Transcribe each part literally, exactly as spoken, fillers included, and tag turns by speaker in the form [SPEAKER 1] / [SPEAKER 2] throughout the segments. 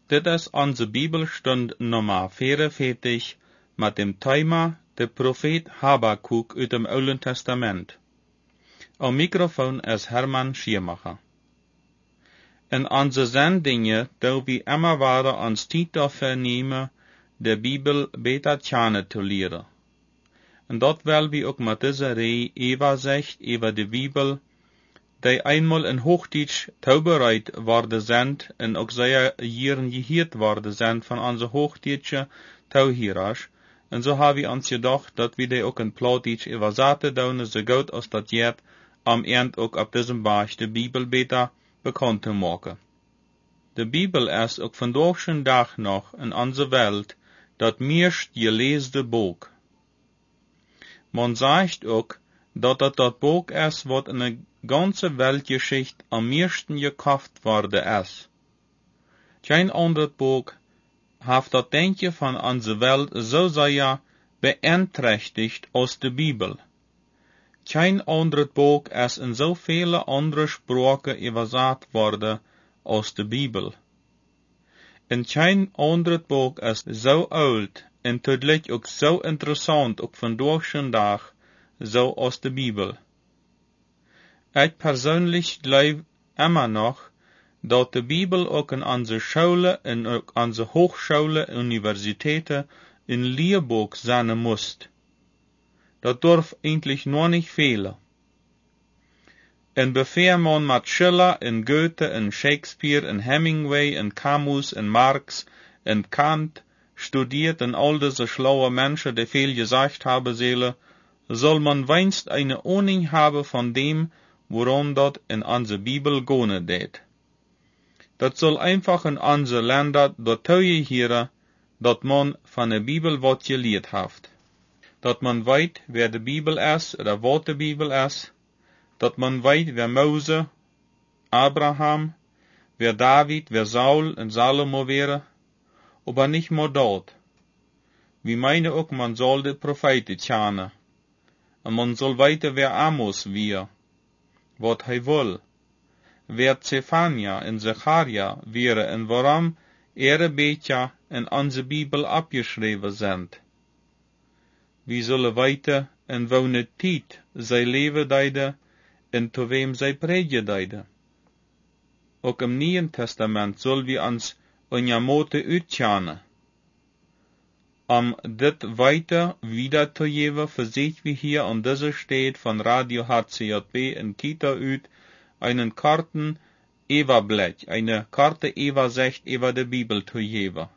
[SPEAKER 1] Dit is onze Bibelstund nummer vierenveertig met dem Thema de profeet Habakuk uit dem Oude Testament. Am Mikrofon is Herman Schiermacher. In onze zendingen do we immer wieder ons tijd dafür nemen de Bibel beter kennen te leren. En dat wil we ook met deze rei Eva zegt over de Bibel, die einmal in Hochdeutsch taubereid worden sind en ook zij jaren geheerd worden sind van onze Hochdeutsche tauhierers. En zo hebben we ons gedacht dat we die ook in Plattdeutsch übersetzen doen, so gut als dat jet, am eind ook op diesem Bach de Bibel beter bekannt te maken. De Bibel is ook vandaag schon dag nog in onze Welt dat meest geleesde boek. Man sagt ook dat het dat boek is wat in de ganze Weltgeschichte am meisten gekauft worden is. Geen ander boek heeft dat denkje van onze Welt zo zeer beeinträchtigt als de Bibel. Geen ander boek is in zoveel andere sprachen übersetzt worden als de Bibel. En geen ander boek is zo oud en tegelijk ook zo interessant ook vandaag schon dag, zo als de Bibel. Ik persoonlijk geloof immer nog dat de Bibel ook in onze scholen en ook onze hogescholen en universiteiten een leerboek zijn moest. Dat durf eigentlich nog niet velen. En beveer man met Schiller en Goethe en Shakespeare en Hemingway en Camus en Marx en Kant studiert en al diese schlaue Menschen, die viel gesagt haben zullen, soll man weinst eine Ahnung haben von dem, woran dat in onze Bibel gone deed. Dat soll einfach in onze Länder dazu gehören, dat man van de Bibel wat geleerd heeft. Dat man weet wer de Bibel is, oder wat de Bibel is. Dat man weet wer Mose, Abraham, wer David, wer Saul en Salomo wäre. Aber nicht nur dort. Wir meinen auch, man soll de Propheten kennen. Und man soll weten wer Amos wir, wat hij wil. Wer Zephania en Zacharia wäre en waarom ihre Becher in onze Bibel abgeschreven sind. Wir sollen weten in welke tijd zij leven deiden en to wem zij predigen deiden. Ook im Nieuwen Testament zullen wir ons onze mote uitkennen. Om dit weiter wieder te geven, verzeiht wir hier an dieser Stelle von Radio H C J B in Kita uit einen Karten Eva-Blatt, eine Karte Eva zegt über die Bibel te geven.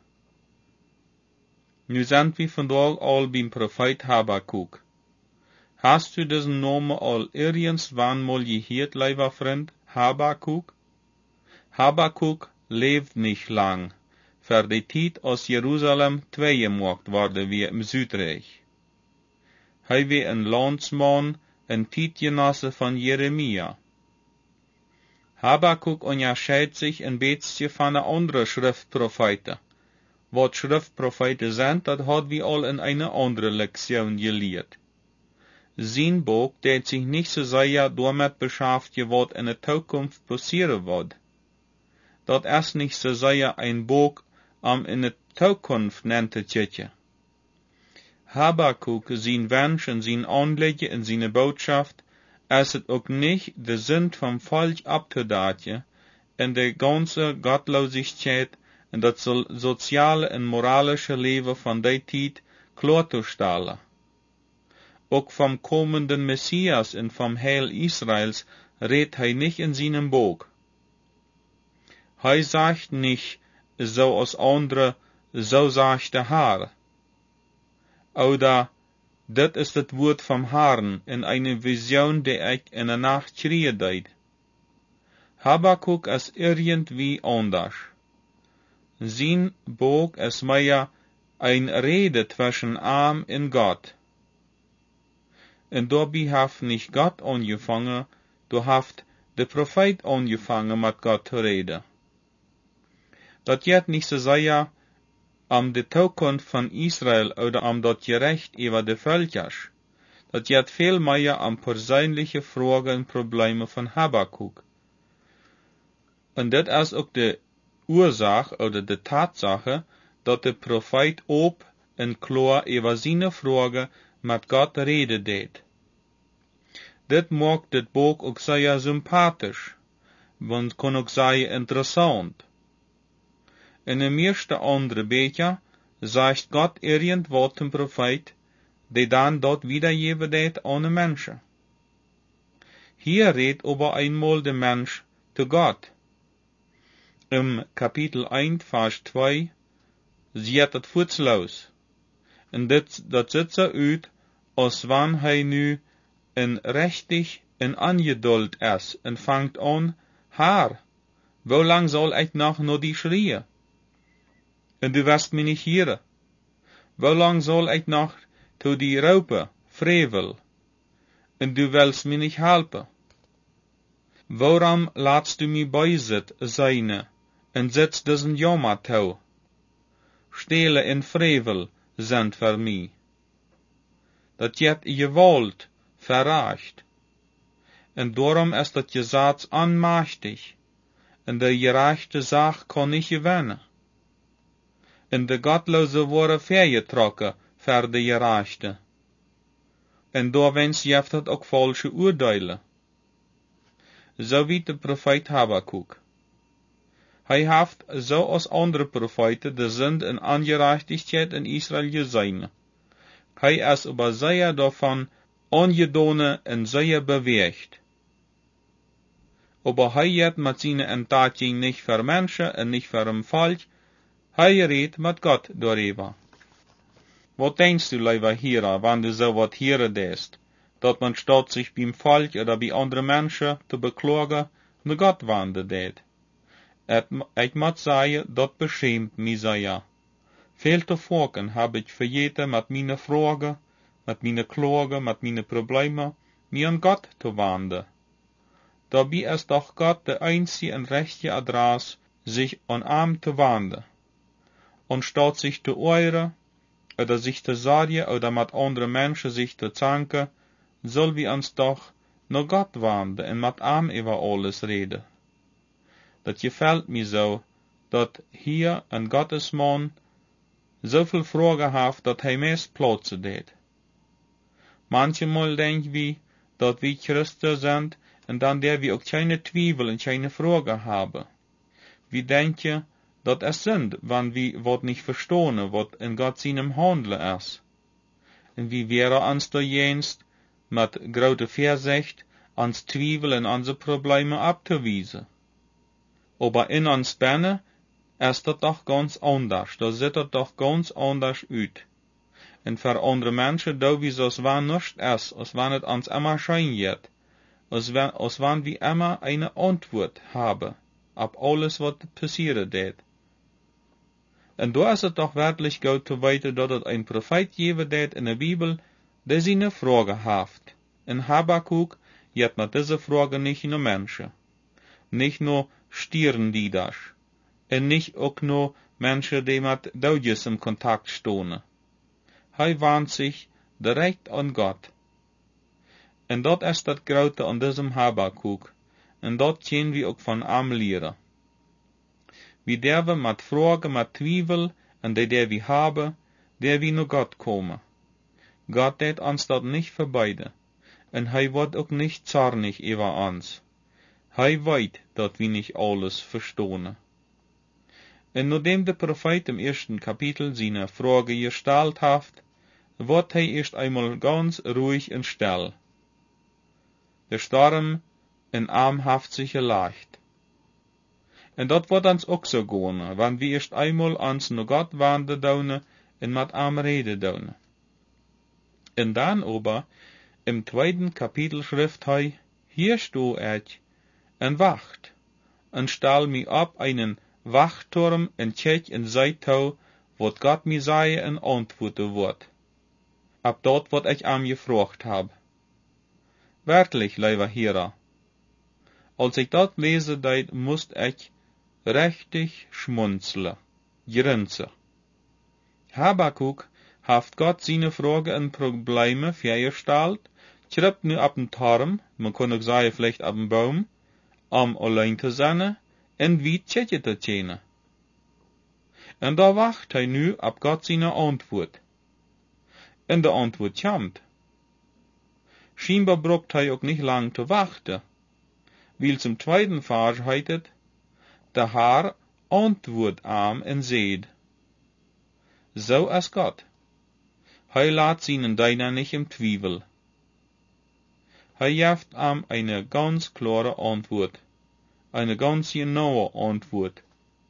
[SPEAKER 1] Nu sind wir vandaag al beim Prophet Habakuk. Hast du diesen Namen al irgendwann mal gehört, lieber Freund, Habakuk? Habakuk leeft nicht lang. Für die Tijd als Jerusalem tweegemaakt worden wie im Südreich. Hij wie een landsman en tijdgenosse van Jeremia. Habakuk onderscheidt zich een beetje van de andere schriftpropheten. Wat schriftpropheten zijn, dat had we al in een andere lektion geleerd. Zijn boek deed zich niet zo zeer damit beschäftigt wat in de toekomst passieren wird. Dat is niet zo zeer een boek om in de toekomst nennt te tjetje. Habakuk, zijn wens en zijn aanleggen en zijn boodschap, is het ook niet de zin van volk ab te daten en de ganze gottlosigheid en dat sociale en moralische leven van die tijd klaar te stellen. Ook vom komenden Messias en vom Heil Israels redt hij niet in zijn boek. Hij zegt niet, zo als andere, zo sagt der Herr. Oder, dit is het woord vom Herrn in eine Vision, die ik in der Nacht schreien deed. Habakuk is irgendwie anders. Zijn boek is meer een Rede zwischen ihm en Gott. En dabei heeft nicht Gott angefangen, du heeft de Prophet angefangen mit Gott te reden. Dat jet niet zo zeer om de toekomst van Israël oder om dat gerecht über de Völkers. Dat jet veel meer om persoonlijke vragen en problemen van Habakuk. En dit is ook de oorzaak oder de Tatsache, dat de profeet op en klaar over zijn vragen met God reden deed. Dit maakt dit boek ook zeer sympathisch, want kon ook zeer interessant. In de meeste andere beetje zegt God irgendwat een profeet, die dan dat wiedergeven deed aan de mensen. Hier redt aber einmal der Mensch zu Gott. Im Kapitel eins, Vers zwei, sieht het voetsloos. En dit, dat zit zo uit, als wanneer hij nu een rechtig en angeduld is, en vangt aan, haar, hoe lang zal ik nog naar die schreeuwen? En du wirst mij niet hieren. Hoe lang zal ik nog to die roepen, vrevel? En du willst mij niet helpen. Waarom laatst du mij bijzit, zijne, en zit diesen jammer toe? Stele en vrevel zijn voor mij. Dat jet je wolt, verracht. En daarom is dat je zaad aanmachtig, en de gerechte zaak kan niet gewinnen. En de godloze worden vergetrokken voor de gerechte. En doorwens jeft het ook falsche oordelen. Zo wie de profeet Habakuk. Hij heeft, zoals andere profeten, de zond en ongerechtigheid in Israël gezien. Hij is aber zeer daarvan ongedone en zeer beweegt. Aber hij jet met zijn entdeking niet voor mensen en niet voor een volk, hij redt met God daarover. Wat denkst du, lieber Hierer, wann du so wat hier deest, dat man statt sich beim Volk oder bei andere Menschen te beklagen, de Gott wandelt deed? Ik moet zeggen, dat beschämt mich sehr. Veel te vaken heb ik vergeten met mijn vragen, met mijn klagen, met mijn problemen, mir an Gott te wenden. Dabei ist doch Gott de einzige en rechte Adresse, sich an ihm te wenden. Und statt sich te euren, oder sich te sorgen, oder mit anderen Menschen sich te zanken, soll wir uns doch naar Gott wenden en mit ihm über alles reden. Dat gefällt mir so, dat hier ein Gottesmann so viel Fragen hat, dat hij meest plaatsen deed. Manchmal denken wir, dat wir Christen sind, en dan der wir auch keine Zweifel und keine Fragen haben. Wir denken, dat es sind, wann wir wat nicht verstehen, wat in Gott seinem Handeln ist. Und wie wäre uns da jenst, mit großer Vorsicht, ans Zweifel und unsere Probleme abzuweisen. Aber in uns binnen ist das doch ganz anders, da sieht das doch ganz anders uit. Und für andere Menschen, da wie so es wann nicht ist, als wenn es uns immer schein geht, als wenn, als wenn wir immer eine Antwort haben, auf alles, was passieren wird. Und da ist es doch wirklich gut zu wissen, dass es ein Prophet geben wird in der Bibel, der seine Frage hat. In Habakuk geht mit dieser Frage nicht nur Menschen, nicht nur Stirnlieders, und nicht auch nur Menschen, die mit Dodges im Kontakt stehen. Hij wandt sich direkt an Gott. Und dat ist das Grote an diesem Habakuk, und dat können wir auch von ihm leren. Wir dürfen mit Fragen, mit Zweifel, und die, die wir haben, der wir nur Gott kommen. Gott deed uns dat nicht verbeiden, und hij wird auch nicht zornig über uns. Hij weet dat wir nicht alles verstehen. Und nachdem der Prophet im ersten Kapitel seine Frage gestellt hat, wird hij erst einmal ganz ruhig und still. Der Sturm in Arm haft sich gelegt. Und dat wird uns auch so gehen, wenn wir erst einmal ans nur Gott wandern daunen und mit ihm reden daunen. Und dann aber, im zweiten Kapitel schrift hij, hier sto ich und wacht, und stell mich ab einen Wachturm und check in Seitau, wat Gott mir sei und antworten wird. Ab dort, wat ich am gefragt hab. Werklich, lieber Hierer, als ich dat lese deed, musst ich richtig schmunzeln, grinsen. Habakuk haft Gott seine Fragen und Probleme vorgestellt, schreibt nu ab dem Turm, man kann auch sagen, vielleicht ab dem Baum, um allein zu sein, und wie tschetje zu tjenen. En daar wacht hij nu op God zijn antwoord. En de antwoord komt. Scheinbar braucht hij ook niet lang te wachten. Weil zum tweiten Vers heet het, de Haar antwoord aan en zeid. Zo als God. Hij laat zijn Diener nicht im Twijfel. Hij geeft aan eine ganz klare antwoord. Eine ganz genaue antwoord.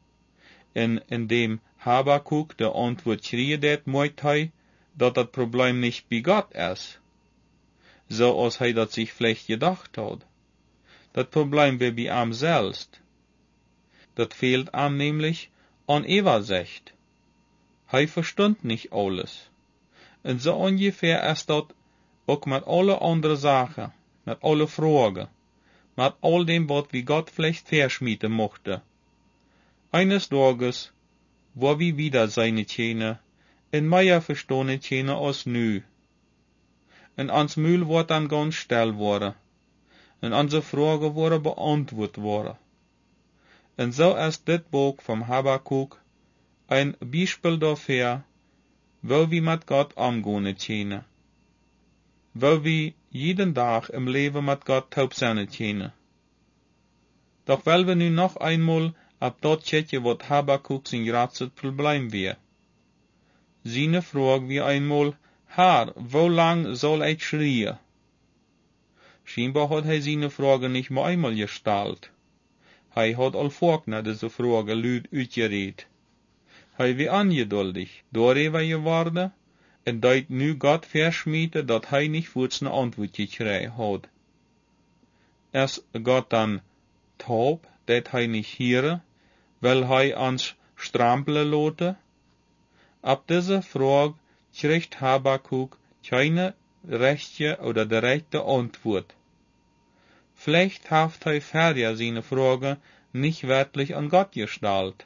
[SPEAKER 1] En indem Habakuk de antwoord schreeuwt, meint hij dat dat probleem nicht bij God is. Zoals hij dat zich vielleicht gedacht had. Dat probleem weer bij hem selbst. Dat fehlt hem nämlich an Übersicht. Hij verstond nicht alles. En zo ongeveer is dat ook met alle andere zaken, met alle vragen, met al dem wat wie Gott vielleicht verschmieden mochte. Eines Tages, wo wir wieder seine Tjene, en mehr verstone Tjene als nu. En ans Mühl wordt dan ganz still worden, en onze Fragen worden beantwoord worden. En so ist dit Buch vom Habakuk ein Beispiel dafür, wo wir mit Gott umgehen tjene, wo wir jeden Tag im Leben mit Gott taub sein tjene. Doch weil wir nu noch einmal ab dort checken, wat Habakuk sein grootste Problem wir. Seine Frage wie einmal, Herr, wo lang soll ich schreien? Scheinbar hat er seine Frage nicht mehr einmal gestellt. Hij had al vaak naar deze vragen luid uitgereed. Hij was ongeduldig, daarover geworden, en dat nu God verschmieten dat hij niet voor zijn antwoord gekregen had. Is God dan taub, dat hij niet hieren, wil hij ons strampelen laten? Op deze vraag krijgt Habakuk keine rechte oder de rechte antwoord. Vielleicht hat er vorher seine Frage nicht wirklich an Gott gestellt.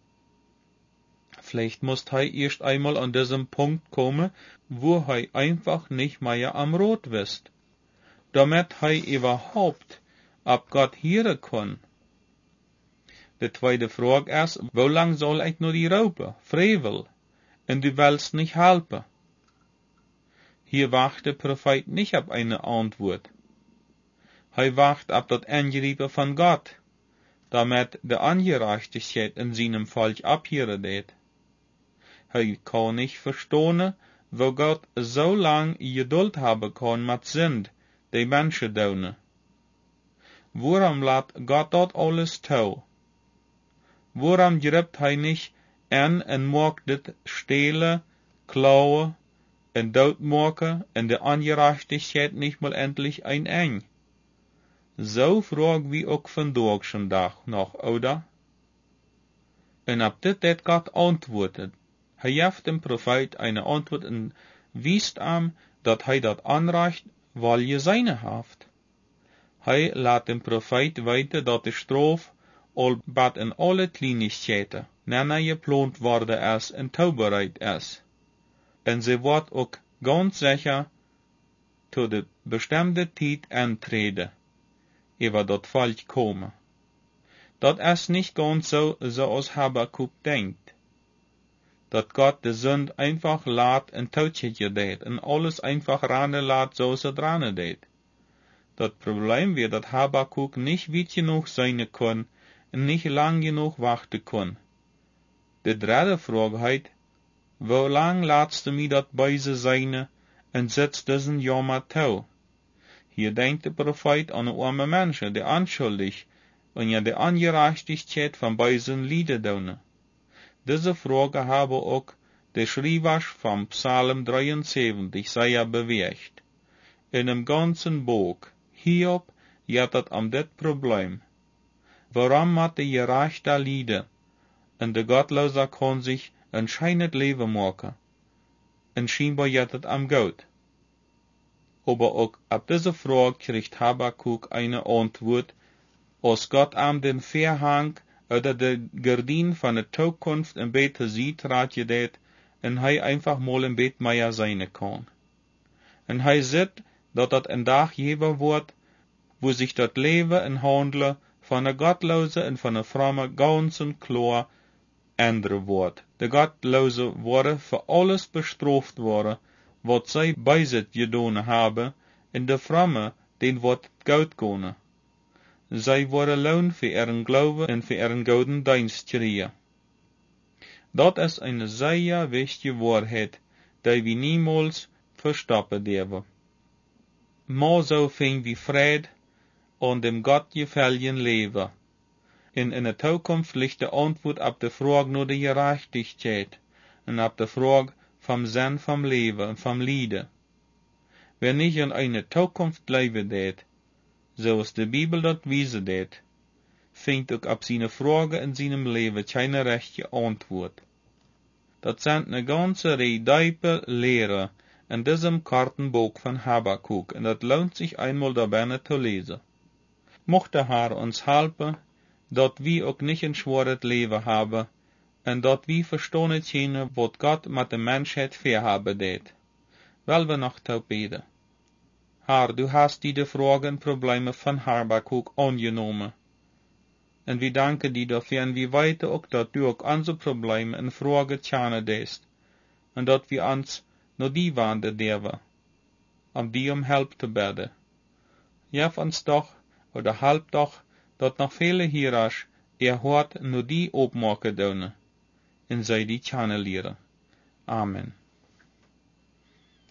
[SPEAKER 1] Vielleicht muss er erst einmal an diesem Punkt kommen, wo er einfach nicht mehr am Rot wisst, damit er überhaupt ab Gott hören kann. Die zweite Frage ist, wo lang soll ich nur die Raupe, Frevel, und du willst nicht helfen? Hier wacht der Prophet nicht auf eine Antwort. Hij wacht op dat ingrijpen van God, damit de Ungerechtigkeit in seinem Volk abhören deed. Hij kan nicht verstehen, wo Gott so lang Geduld haben kann mit Sünd, die Menschen doen. Waarom laat Gott dat alles toe? Waarom grijpt hij nicht in en maakt dit stelen, klauen en doodmaken en de Ungerechtigkeit nicht mal endlich ein Ende? So frag wie ook vandaag schon dag nog, oder? En op dit het God antwoordet. Hij geeft dem Prophet eine Antwort en wiest am, dat hij dat Anrecht wel je seine heeft. Hij laat dem Prophet weten dat de straf al bad in alle Kleinigkeiten, nanna geplant worden is en toebereid is. En ze wordt ook ganz sicher tot de bestemde tijd aantreden. Über dat Volk komen. Dat is nicht ganz so, so als Habakuk denkt. Dat Gott de Sünd einfach laat en touwtje deed, en alles einfach ranen laat zoals het ranen deed. Dat Problem wird, dat Habakuk nicht weit genug sein kann, en nicht lang genug wachten kann. De derde Frage heet, wo lang laatst du mir dat beise sein, en setzt diesen Jammer toe? Hier denkt der Prophet an arme Menschen, die anschuldig und ja die Ungerechtigkeit von beiden Lieder doen. Diese Frage habe auch der Schreiber vom Psalm dreiundsiebzig sehr bewegt. In dem ganzen Buch, Hiob, hat het am dit Problem. Warum moet de gerechte Lieder en de Gottloser kann sich ein scheinet Leben machen? En scheinbar hat het am Gott. Aber auch ab dieser Frage kriegt Habakuk eine Antwort, als Gott am den Verhang oder de Gardin von der Zukunft im Bett sieht, ratgedet, en hij einfach mal im Bett mehr sein kann. En hij sieht, dat dat ein Tag geben wird, wo sich das Leben en Handelen von der Gottlosen und von der Frommen ganz und klar andere woord, de godloze worden voor alles bestraft worden, wat zij bijzit gedaan hebben, en de vrome, den wat goud konen. Zij worden loon voor ihren Glauben en voor ihren gouden dienst kriegen. Dat is een zeer wichtige waarheid, die we niemals verstappen dürfen. Maar zo vinden we vrede en dem Gottgefälligen leven. En in de toekomst ligt de antwoord op de vraag naar de gerechtigheid en op de vraag vom Sinn vom leven en vom Lieden. Wer nicht in eine toekomst leven deed, zoals de Bibel dat wijzen deed, vindt ook op zijn vragen in zijn leven geen rechte antwoord. Dat zijn een ganze rij diepe leren in diesem Kartenbuch van Habakuk, en dat lohnt sich einmal daarbij te lezen. Mocht de Herr ons helpen, dat we ook niet een schwaret leven hebben, en dat we verstaan kunnen wat God met de mensheid verhaben deed. Wel we nog te beden. Herr, du hast die de vragen en problemen van Habakuk aangenomen. En we danken die dafür, en we weten ook dat du ook onze problemen en vragen kennen deest, en dat we ons naar die wenden durven, om die om hulp te bidden. Geef ons toch, oder help toch, dat nog vele hieraars ihr hart naar die opmaken doen, en zij die kennen leren. Amen.